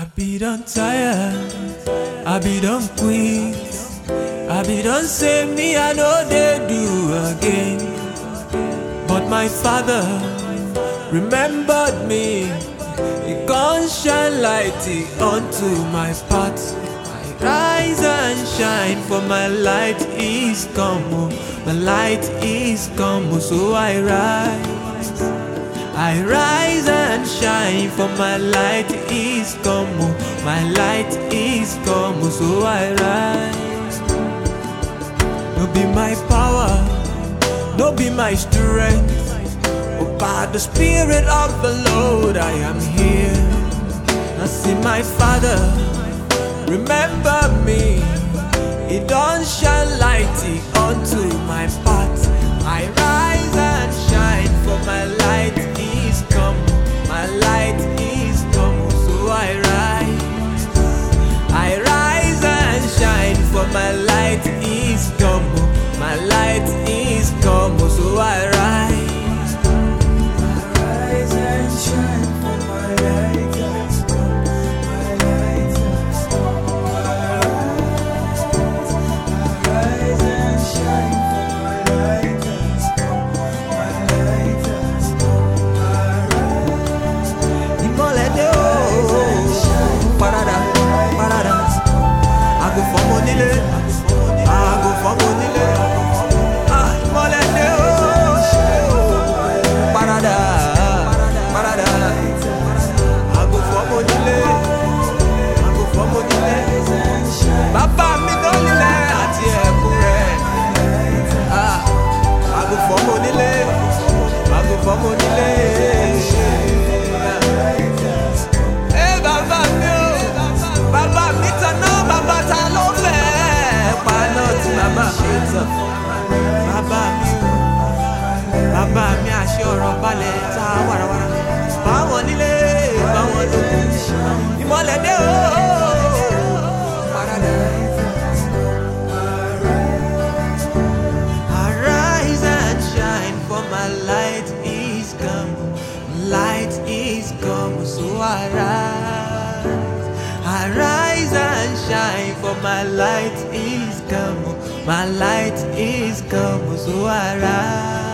I be done tired, I be done quit, I be done say me I know they do again. But my father remembered me, he can't shine light onto my path. I rise and shine, for my light is come, my light is come, so I rise and shine, for my light is come, my light is come, so I rise. No be my power, no be my strength, but by the Spirit of the Lord I am here. I see my Father remember me, he don't shine lighty onto my path. I rise and shine, for my light is come, my light is come, so I rise and shine, for my light is come, my light is come, so I rise and shine, for my light is come, my light is come. I rise and shine, for my light is come, my light is come. Ìmọ́lẹ̀ dé o, parada, parada. I go for money, I go for money. Ìmọ́lẹ̀ dé o, parada, parada. I go for money, I go for money. Bàbá mi tó nílẹ̀ àti ẹ̀kún rẹ̀. I go for money, I go for money. Bàbá mi tanná, bàbá ta ló fẹ́ paná tí bàbá mi tàn. Bàbá mi àṣẹ ọ̀rọ̀ balẹ̀ ta wàràwàrà. Báwọn nílé, báwọn lóko, ìmọ́lẹ̀ dé o. Arise and shine, for my light is come, light is come, so arise and shine, for my light is come, my light is come, so arise.